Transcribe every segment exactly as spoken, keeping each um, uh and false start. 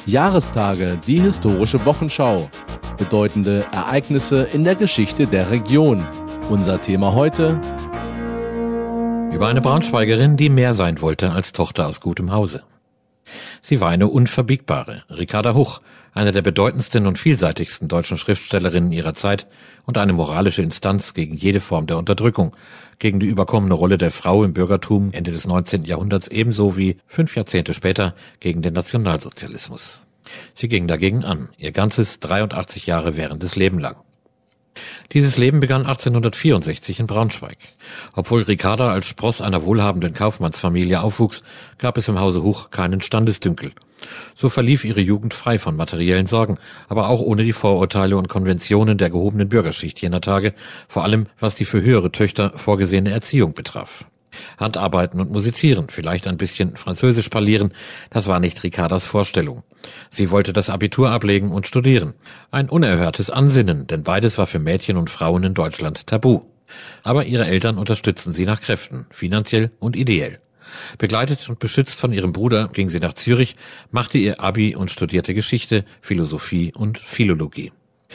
Jahrestage, die historische Wochenschau. Bedeutende Ereignisse in der Geschichte der Region. Unser Thema heute: Über eine Braunschweigerin, die mehr sein wollte als Tochter aus gutem Hause. Sie war eine unverbiegbare, Ricarda Huch, eine der bedeutendsten und vielseitigsten deutschen Schriftstellerinnen ihrer Zeit und eine moralische Instanz gegen jede Form der Unterdrückung, gegen die überkommene Rolle der Frau im Bürgertum Ende des neunzehnten Jahrhunderts ebenso wie fünf Jahrzehnte später gegen den Nationalsozialismus. Sie ging dagegen an, ihr ganzes dreiundachtzig Jahre währendes Leben lang. Dieses Leben begann achtzehnhundertvierundsechzig in Braunschweig. Obwohl Ricarda als Spross einer wohlhabenden Kaufmannsfamilie aufwuchs, gab es im Hause Huch keinen Standesdünkel. So verlief ihre Jugend frei von materiellen Sorgen, aber auch ohne die Vorurteile und Konventionen der gehobenen Bürgerschicht jener Tage, vor allem was die für höhere Töchter vorgesehene Erziehung betraf. Handarbeiten und musizieren, vielleicht ein bisschen Französisch parlieren, das war nicht Ricardas Vorstellung. Sie wollte das Abitur ablegen und studieren. Ein unerhörtes Ansinnen, denn beides war für Mädchen und Frauen in Deutschland tabu. Aber ihre Eltern unterstützten sie nach Kräften, finanziell und ideell. Begleitet und beschützt von ihrem Bruder ging sie nach Zürich, machte ihr Abi und studierte Geschichte, Philosophie und Philologie.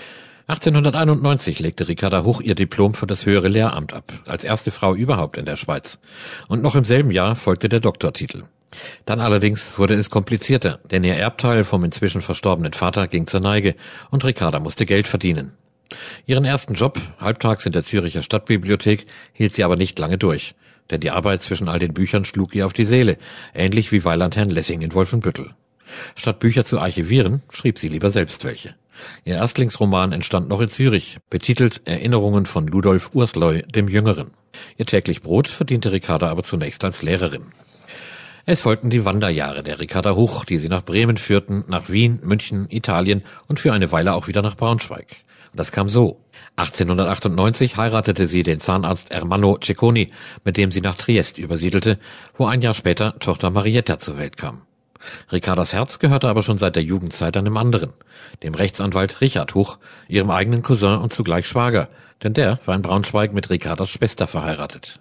achtzehnhunderteinundneunzig legte Ricarda Huch ihr Diplom für das höhere Lehramt ab, als erste Frau überhaupt in der Schweiz. Und noch im selben Jahr folgte der Doktortitel. Dann allerdings wurde es komplizierter, denn ihr Erbteil vom inzwischen verstorbenen Vater ging zur Neige und Ricarda musste Geld verdienen. Ihren ersten Job, halbtags in der Zürcher Stadtbibliothek, hielt sie aber nicht lange durch, denn die Arbeit zwischen all den Büchern schlug ihr auf die Seele, ähnlich wie Weiland Herrn Lessing in Wolfenbüttel. Statt Bücher zu archivieren, schrieb sie lieber selbst welche. Ihr Erstlingsroman entstand noch in Zürich, betitelt Erinnerungen von Ludolf Ursloy dem Jüngeren. Ihr täglich Brot verdiente Ricarda aber zunächst als Lehrerin. Es folgten die Wanderjahre der Ricarda Huch, die sie nach Bremen führten, nach Wien, München, Italien und für eine Weile auch wieder nach Braunschweig. Das kam so: achtzehnhundertachtundneunzig heiratete sie den Zahnarzt Ermanno Cecconi, mit dem sie nach Triest übersiedelte, wo ein Jahr später Tochter Marietta zur Welt kam. Ricardas Herz gehörte aber schon seit der Jugendzeit einem anderen, dem Rechtsanwalt Richard Huch, ihrem eigenen Cousin und zugleich Schwager, denn der war in Braunschweig mit Ricardas Schwester verheiratet.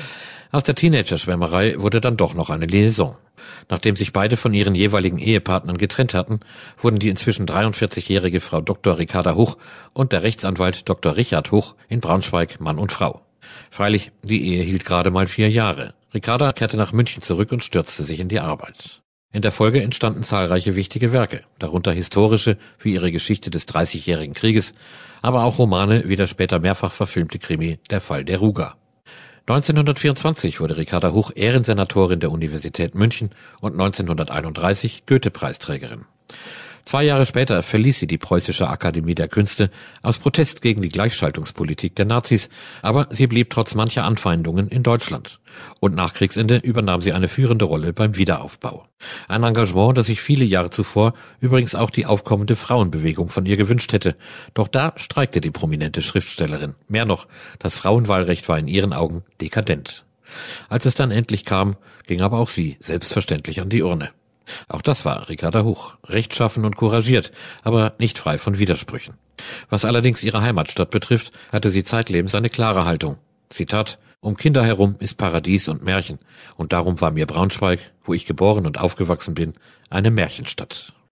Aus der Teenager-Schwärmerei wurde dann doch noch eine Liaison. Nachdem sich beide von ihren jeweiligen Ehepartnern getrennt hatten, wurden die inzwischen dreiundvierzigjährige Frau Doktor Ricarda Huch und der Rechtsanwalt Doktor Richard Huch in Braunschweig Mann und Frau. Freilich, die Ehe hielt gerade mal vier Jahre. Ricarda kehrte nach München zurück und stürzte sich in die Arbeit. In der Folge entstanden zahlreiche wichtige Werke, darunter historische wie ihre Geschichte des Dreißigjährigen Krieges, aber auch Romane wie der später mehrfach verfilmte Krimi Der Fall der Ruger. neunzehnhundertvierundzwanzig wurde Ricarda Huch Ehrensenatorin der Universität München und neunzehnhunderteinunddreißig Goethe-Preisträgerin. Zwei Jahre später verließ sie die Preußische Akademie der Künste aus Protest gegen die Gleichschaltungspolitik der Nazis, aber sie blieb trotz mancher Anfeindungen in Deutschland. Und nach Kriegsende übernahm sie eine führende Rolle beim Wiederaufbau. Ein Engagement, das sich viele Jahre zuvor übrigens auch die aufkommende Frauenbewegung von ihr gewünscht hätte. Doch da streikte die prominente Schriftstellerin. Mehr noch, das Frauenwahlrecht war in ihren Augen dekadent. Als es dann endlich kam, ging aber auch sie selbstverständlich an die Urne. Auch das war Ricarda Huch, rechtschaffen und couragiert, aber nicht frei von Widersprüchen. Was allerdings ihre Heimatstadt betrifft, hatte sie zeitlebens eine klare Haltung. Zitat: Um Kinder herum ist Paradies und Märchen, und darum war mir Braunschweig, wo ich geboren und aufgewachsen bin, eine Märchenstadt.